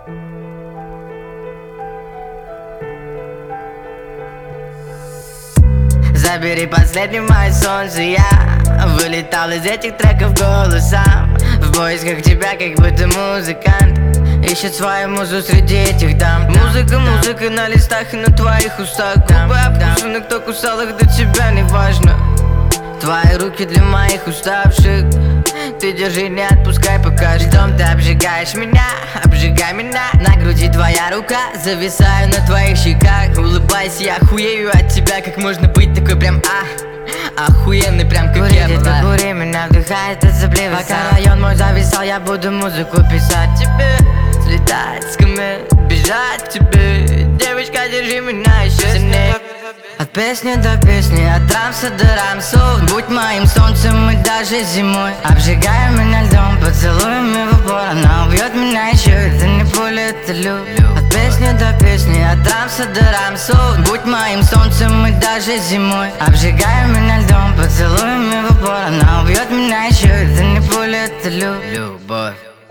Забери последнее мое солнце, я вылетал из этих треков голосом в поисках тебя, как будто музыкант ищет свою музу среди этих дам. Музыка, музыка на листах и на твоих устах. Губы обкусаны, кто кусал их, до тебя не важно. Твои руки для моих уставших, ты держи, не отпускай пока. Ждем, ты обжигаешь меня, обжигай меня. На груди твоя рука, зависаю на твоих щеках. Улыбайся, я хуею от тебя, как можно быть такой прям охуенный, прям как я была. Кури, меня вдыхает от запливы. Пока район мой зависал, я буду музыку писать тебе, слетать с комет, бежать тебе. Девочка, держи меня еще сильнее. От песни до песни, от рамса до рамсов. Будь моим солнцем и даже зимой. Обжигай меня льдом, поцелуями в упор. Она убьет меня еще, это не пуля, это любовь. От песни до песни, от рамса до рамсов. Будь моим солнцем и даже зимой. Обжигай меня льдом, поцелуями в упор. Она убьет меня еще, это не пуля, это любовь.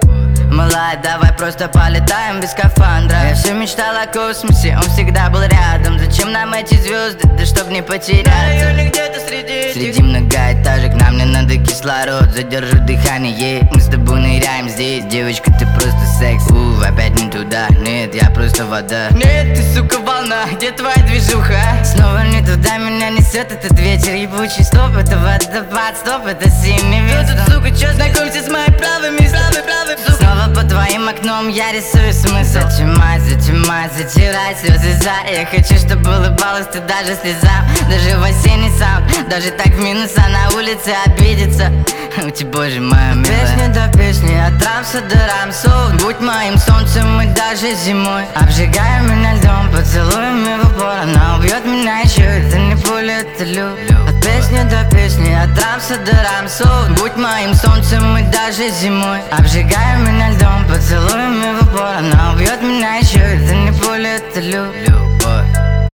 Малая, давай просто полетаем без скафандра. Я все мечтал о космосе, он всегда был рядом. Зачем нам эти звезды, да чтоб не потеряться? Где-то среди многоэтажек, нам не надо кислород. Задержу дыхание, мы с тобой ныряем здесь. Девочка, ты просто секс. Опять не туда, нет, я просто вода. Нет, ты, сука, волна, где твоя движуха? Снова не туда меня несет этот ветер ебучий. Стоп, это водопад, стоп, это синий ветер. Тут, сука, чё, знакомься с моими правыми, сука. Снова по твоим окном я рисую смысл. Зачимай, зачимай, затирай слезы за. Я хочу, чтобы улыбалась ты даже слезам. Даже в осенний саунд, даже так в минус, а на улице обидится. Боже моя милая. Песни до песни, от рамса до рамсов. Будь моим солнцем и даже зимой. Обжигай меня льдом, поцелуями в упор. Она убьет меня еще, это не пуля, это любовь. От песни до песни, от рамса до рамсов. Будь моим солнцем и даже зимой. Обжигай меня льдом, поцелуями в